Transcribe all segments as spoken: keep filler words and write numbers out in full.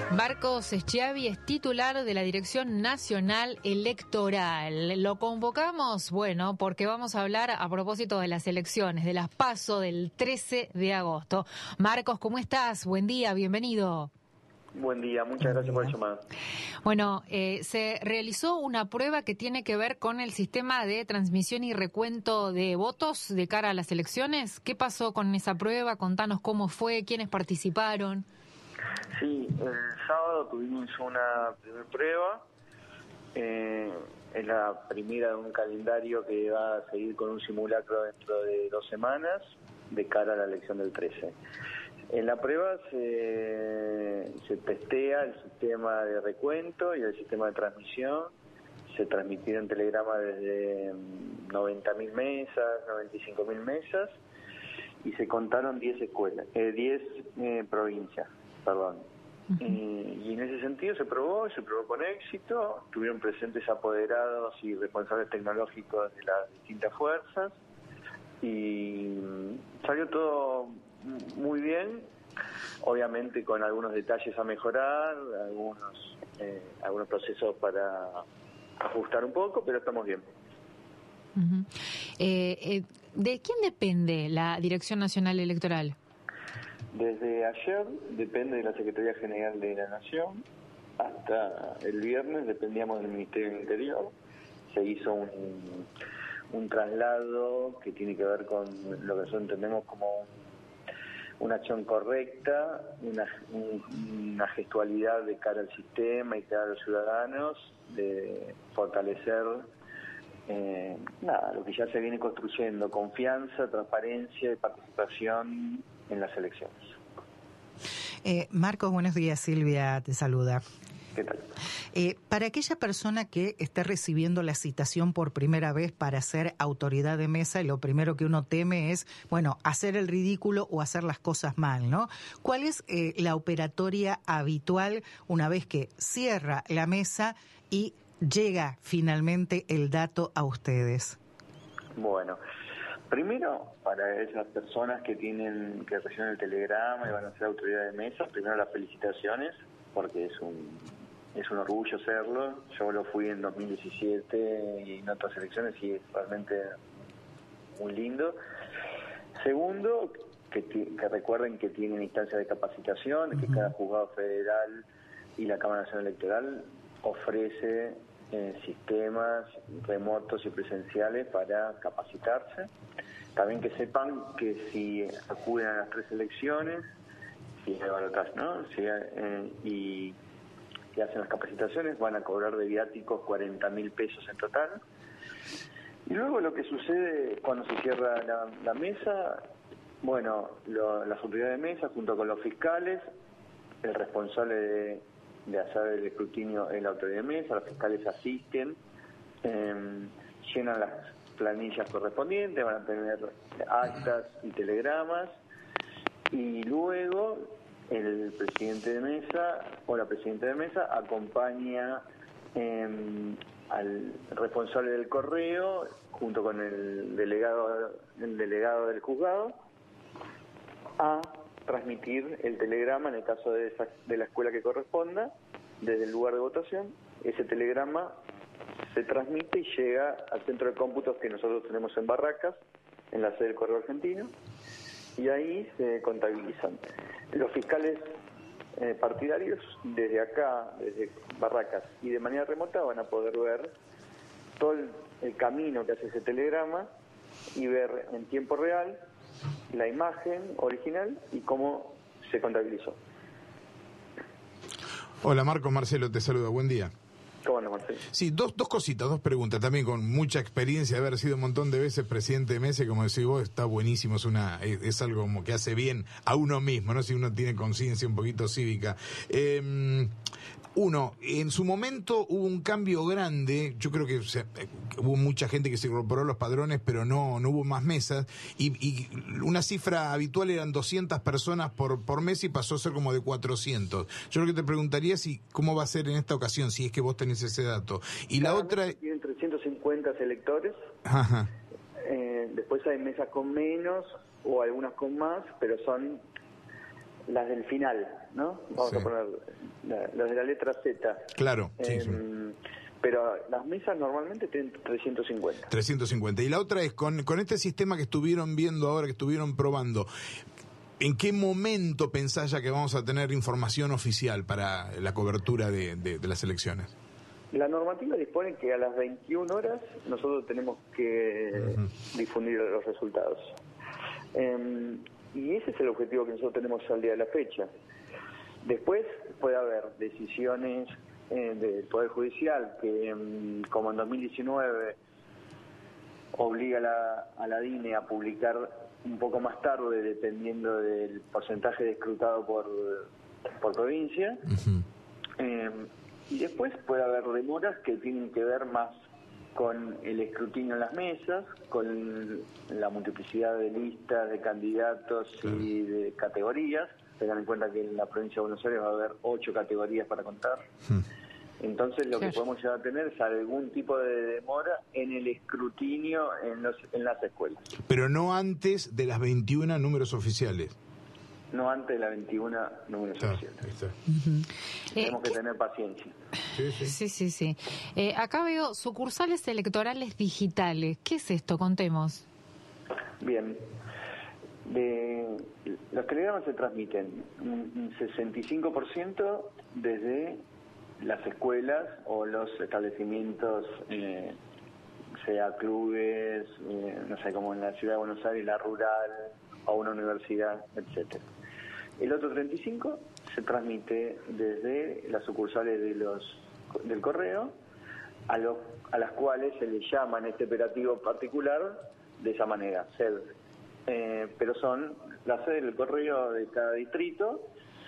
Marcos Schiavi es titular de la Dirección Nacional Electoral. Lo convocamos, bueno, porque vamos a hablar a propósito de las elecciones, de las PASO del trece de agosto. Marcos, ¿cómo estás? Buen día, bienvenido. Buen día, muchas gracias por el llamado. Bueno, eh, se realizó una prueba que tiene que ver con el sistema de transmisión y recuento de votos de cara a las elecciones. ¿Qué pasó con esa prueba? Contanos cómo fue, quiénes participaron. Sí, el sábado tuvimos una primera prueba. Eh, es la primera de un calendario que va a seguir con un simulacro dentro de dos semanas de cara a la elección del trece. En la prueba se, se testea el sistema de recuento y el sistema de transmisión. Se transmitieron en Telegrama desde noventa mil mesas, noventa y cinco mil mesas, y se contaron diez escuelas, eh, diez eh, provincias, perdón. Uh-huh. y, y en ese sentido se probó, se probó con éxito. Tuvieron presentes apoderados y responsables tecnológicos de las distintas fuerzas, y salió todo muy bien, obviamente con algunos detalles a mejorar, algunos eh, algunos procesos para ajustar un poco, pero estamos bien. Uh-huh. eh, eh, ¿De quién depende la Dirección Nacional Electoral? Desde ayer depende de la Secretaría General de la Nación. Hasta el viernes dependíamos del Ministerio del Interior. Se hizo un, un traslado que tiene que ver con lo que nosotros entendemos como un una acción correcta, una, una gestualidad de cara al sistema y cara a los ciudadanos, de fortalecer eh, nada, lo que ya se viene construyendo: confianza, transparencia y participación en las elecciones. Eh, Marcos, buenos días. Silvia te saluda. ¿Qué tal? Eh, para aquella persona que esté recibiendo la citación por primera vez para ser autoridad de mesa, y lo primero que uno teme es, bueno, hacer el ridículo o hacer las cosas mal, ¿no? ¿Cuál es eh, la operatoria habitual una vez que cierra la mesa y llega finalmente el dato a ustedes? Bueno, primero, para esas personas que tienen que reciben el telegrama y van a ser autoridad de mesa, primero las felicitaciones, porque es un es un orgullo serlo. Yo lo fui en dos mil diecisiete y en otras elecciones y es realmente muy lindo. Segundo, que, que recuerden que tienen instancias de capacitación, uh-huh. que cada juzgado federal y la Cámara Nacional Electoral ofrece eh, sistemas remotos y presenciales para capacitarse. También que sepan que si acuden a las tres elecciones, si hay balotaje, ¿no? Si, eh, y que hacen las capacitaciones, van a cobrar de viáticos cuarenta mil pesos en total. Y luego lo que sucede cuando se cierra la, la mesa, bueno, lo, las autoridades de mesa junto con los fiscales, el responsable de, de hacer el escrutinio en la autoridad de mesa, los fiscales asisten, eh, llenan las planillas correspondientes, van a tener actas y telegramas, y luego el presidente de mesa o la presidenta de mesa acompaña eh, al responsable del correo junto con el delegado el delegado del juzgado a transmitir el telegrama en el caso de, esa, de la escuela que corresponda desde el lugar de votación. Ese telegrama se transmite y llega al centro de cómputos que nosotros tenemos en Barracas, en la sede del Correo Argentino, y ahí se contabilizan. Los fiscales eh, partidarios desde acá, desde Barracas y de manera remota, van a poder ver todo el, el camino que hace ese telegrama y ver en tiempo real la imagen original y cómo se contabilizó. Hola Marco, Marcelo te saluda, buen día. ¿Cómo andas, Marcelo? Sí, dos, dos cositas, dos preguntas, también con mucha experiencia de haber sido un montón de veces presidente de mesa, como decís vos, está buenísimo, es una es, es algo como que hace bien a uno mismo, ¿no? Si uno tiene conciencia un poquito cívica. Eh, Uno, en su momento hubo un cambio grande, yo creo que se, hubo mucha gente que se incorporó a los padrones, pero no no hubo más mesas, y, y una cifra habitual eran doscientas personas por, por mes y pasó a ser como de cuatrocientos. Yo lo que te preguntaría si cómo va a ser en esta ocasión, si es que vos tenés ese dato. Y Cada la otra... Tienen trescientos cincuenta electores, Ajá. Eh, después hay mesas con menos o algunas con más, pero son las del final, ¿no? Vamos Sí. a poner la, los de la letra Z. Claro, sí, eh, sí. Pero las mesas normalmente tienen trescientos cincuenta. trescientos cincuenta. Y la otra es, con, con este sistema que estuvieron viendo ahora, que estuvieron probando, ¿en qué momento pensás ya que vamos a tener información oficial para la cobertura de, de, de las elecciones? La normativa dispone que a las veintiuna horas nosotros tenemos que uh-huh. difundir los resultados. Eh, y ese es el objetivo que nosotros tenemos al día de la fecha. Después puede haber decisiones eh, del Poder Judicial que, um, como en dos mil diecinueve, obliga a la, a la D I N E a publicar un poco más tarde, dependiendo del porcentaje de escrutado por, por provincia. Uh-huh. Eh, y después puede haber demoras que tienen que ver más con el escrutinio en las mesas, con la multiplicidad de listas, de candidatos claro. y de categorías. Tengan en cuenta que en la provincia de Buenos Aires va a haber ocho categorías para contar. Hmm. Entonces lo claro. que podemos llegar a tener es algún tipo de demora en el escrutinio en, los, en las escuelas. Pero no antes de las veintiuna números oficiales. No antes de las veintiuna números ah, oficiales. Uh-huh. Tenemos eh, que tener paciencia. Sí, sí, sí. sí, sí. Eh, acá veo sucursales electorales digitales. ¿Qué es esto? Contemos. Bien. De, los telegramas se transmiten un sesenta y cinco por ciento desde las escuelas o los establecimientos, eh, sea clubes, eh, no sé, como en la ciudad de Buenos Aires, la rural, o una universidad, etcétera. El otro treinta y cinco por ciento se transmite desde las sucursales de los del correo, a, los, a las cuales se le llama en este operativo particular de esa manera, sede. Eh, pero son la sede del correo de cada distrito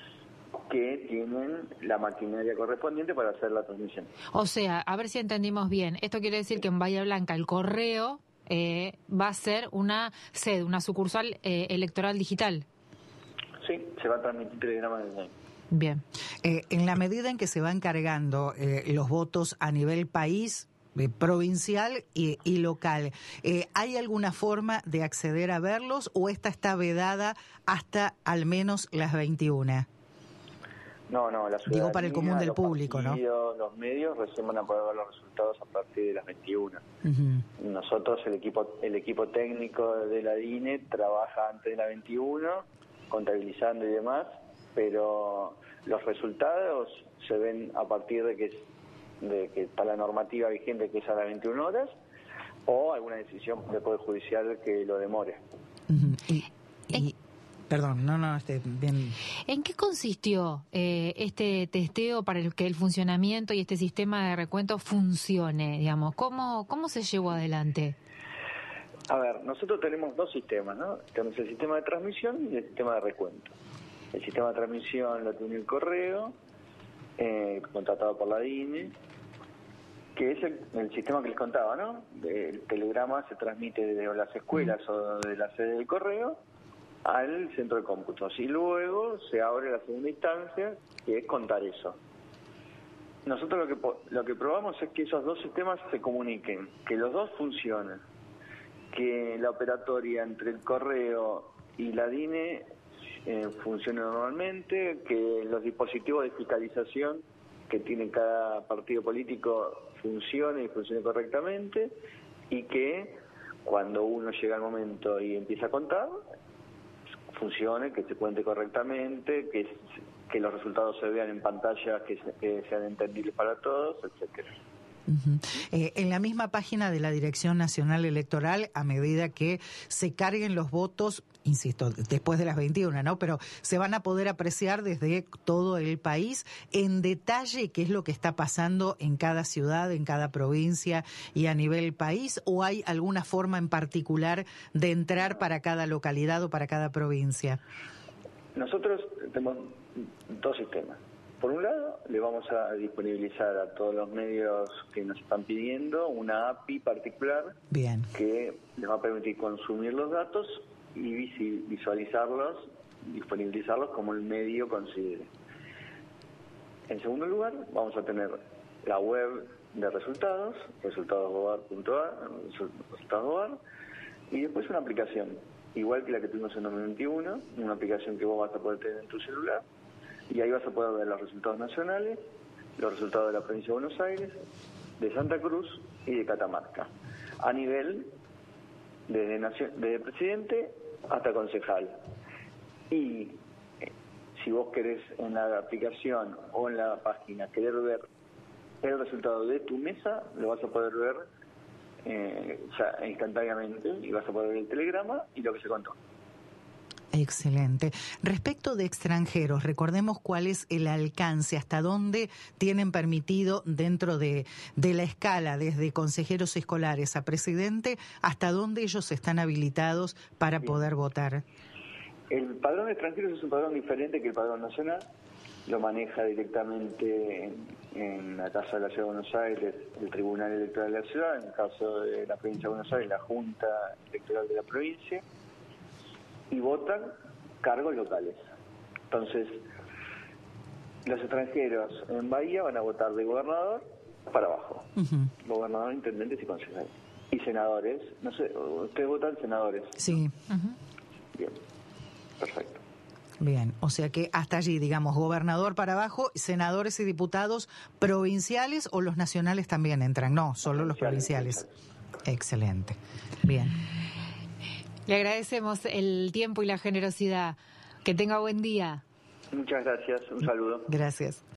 que tienen la maquinaria correspondiente para hacer la transmisión. O sea, a ver si entendimos bien, esto quiere decir que en Bahía Blanca el correo eh, va a ser una sede, una sucursal eh, electoral digital. Sí, se va a transmitir telegramas desde ahí. Bien. Eh, en la medida en que se van cargando eh, los votos a nivel país, Eh, provincial y, y local, eh, ¿hay alguna forma de acceder a verlos o esta está vedada hasta al menos las veintiuna? No, no, la ciudadanía, digo para el común del público, partidos, ¿no? Los medios recién van a poder ver los resultados a partir de las veintiuna. Uh-huh. Nosotros, el equipo el equipo técnico de la D I N E trabaja antes de la veintiuna, contabilizando y demás, pero los resultados se ven a partir de que de que está la normativa vigente, que es a las veintiuna horas, o alguna decisión del Poder Judicial que lo demore. Uh-huh. y, y, perdón, no, no, este, bien. ¿En qué consistió eh, este testeo para el que el funcionamiento y este sistema de recuento funcione, digamos? ¿Cómo, cómo se llevó adelante? A ver, nosotros tenemos dos sistemas, ¿no? Tenemos el sistema de transmisión y el sistema de recuento. El sistema de transmisión lo tiene el correo, eh, contratado por la D I N E, que es el, el sistema que les contaba, ¿no? El telegrama se transmite desde las escuelas mm. o de la sede del correo al centro de cómputos y luego se abre la segunda instancia, que es contar eso. Nosotros lo que lo que probamos es que esos dos sistemas se comuniquen, que los dos funcionen, que la operatoria entre el correo y la D I N E eh, funcione normalmente, que los dispositivos de fiscalización que tiene cada partido político funcione y funcione correctamente, y que cuando uno llega al momento y empieza a contar, funcione, que se cuente correctamente, que, que los resultados se vean en pantalla, que, se, que sean entendibles para todos, etcétera. Uh-huh. Eh, en la misma página de la Dirección Nacional Electoral, a medida que se carguen los votos, insisto, después de las veintiuna, ¿no? Pero se van a poder apreciar desde todo el país en detalle qué es lo que está pasando en cada ciudad, en cada provincia y a nivel país, ¿o hay alguna forma en particular de entrar para cada localidad o para cada provincia? Nosotros tenemos dos sistemas. Por un lado, le vamos a disponibilizar a todos los medios que nos están pidiendo una A P I particular. Bien. Que les va a permitir consumir los datos y visualizarlos, disponibilizarlos como el medio considere. En segundo lugar, vamos a tener la web de resultados, resultados gobar punto a r, resultados gobar, y después una aplicación, igual que la que tuvimos en dos mil veintiuno, una aplicación que vos vas a poder tener en tu celular, Y ahí vas a poder ver los resultados nacionales, los resultados de la provincia de Buenos Aires, de Santa Cruz y de Catamarca, a nivel desde, nacion- desde presidente hasta concejal. Y eh, si vos querés en la aplicación o en la página querer ver el resultado de tu mesa, lo vas a poder ver eh, ya instantáneamente, y vas a poder ver el telegrama y lo que se contó. Excelente. Respecto de extranjeros, recordemos cuál es el alcance, hasta dónde tienen permitido dentro de, de la escala, desde consejeros escolares a presidente, hasta dónde ellos están habilitados para Bien. poder votar. El padrón de extranjeros es un padrón diferente que el padrón nacional. Lo maneja directamente en, en la Casa de la Ciudad de Buenos Aires el Tribunal Electoral de la Ciudad, en el caso de la provincia de Buenos Aires, la Junta Electoral de la provincia, y votan cargos locales. Entonces, los extranjeros en Bahía van a votar de gobernador para abajo. Uh-huh. Gobernador, intendentes y concejales. Y senadores, no sé, ustedes votan senadores. Sí. Uh-huh. Bien, perfecto. Bien, o sea que hasta allí, digamos, gobernador para abajo, senadores y diputados provinciales, o los nacionales también entran, no, solo los provinciales. Excelente. Bien. Le agradecemos el tiempo y la generosidad. Que tenga buen día. Muchas gracias. Un saludo. Gracias.